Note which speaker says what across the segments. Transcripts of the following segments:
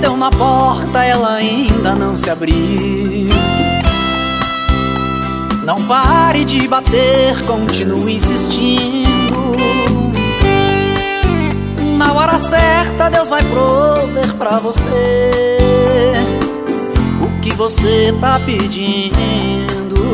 Speaker 1: bateu na porta, ela ainda não se abriu. Não pare de bater, continue insistindo. Na hora certa Deus vai prover pra você o que você tá pedindo.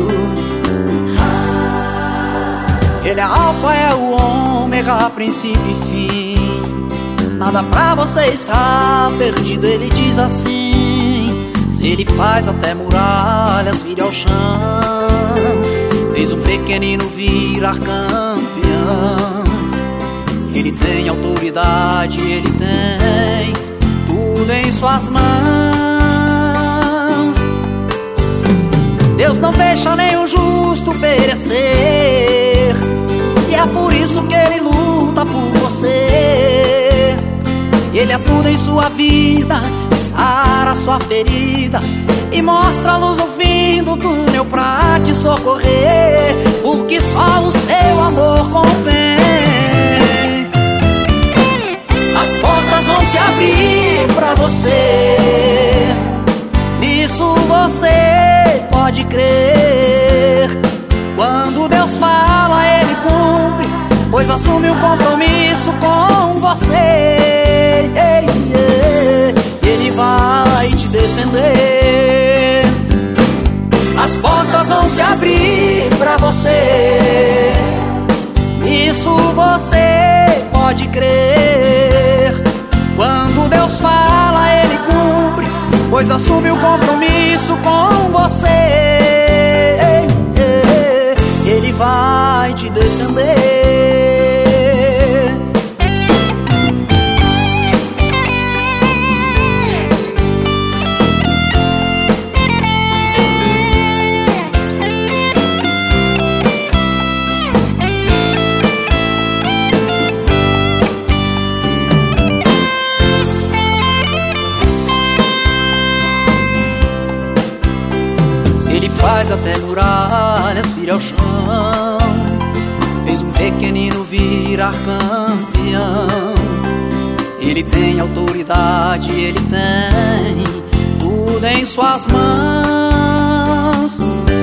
Speaker 1: Ele é alfa, é o ômega, princípio e fim. Nada pra você estar perdido, ele diz assim. Se ele faz até muralhas vir ao chão, fez um pequenino virar campeão. Ele tem autoridade, ele tem tudo em suas mãos. Deus não deixa nenhum justo perecer, e é por isso que ele luta por você. Ele é tudo em sua vida, sara sua ferida e mostra a luz no fim do túnel pra te socorrer, porque só o seu amor convém. As portas vão se abrir pra você, nisso você pode crer. Quando Deus fala, ele cumpre, pois assume o compromisso com você. Ele vai te defender. As portas vão se abrir pra você, isso você pode crer. Quando Deus fala, ele cumpre, pois assume o compromisso com você. Ele vai te defender. Ele faz até muralhas vir ao chão, fez um pequenino virar campeão. Ele tem autoridade, ele tem tudo em suas mãos.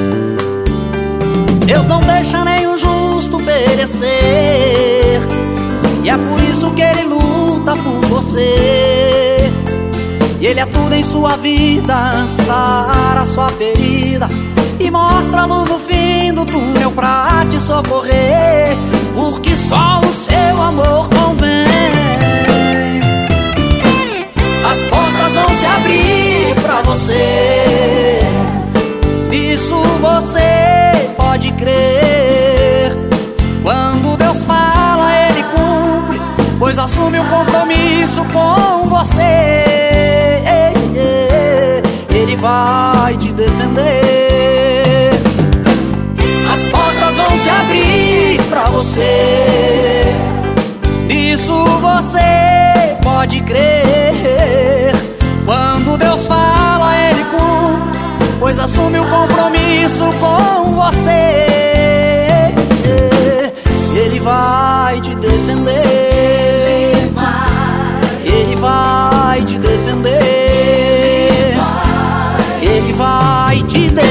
Speaker 1: Deus não deixa nenhum justo perecer, e é por isso que ele luta por você. E ele é tudo em sua vida, sara sua ferida e mostra a luz no fim do túnel pra te socorrer, porque só o seu amor convém. As portas vão se abrir pra você, isso você pode crer. Quando Deus fala, ele cumpre, pois assume o compromisso com você. Ele vai te defender. As portas vão se abrir pra você, isso você pode crer. Quando Deus fala, ele cumpre, pois assume o compromisso com você. Ele vai te defender. Ele vai te defender. Ele vai te defender.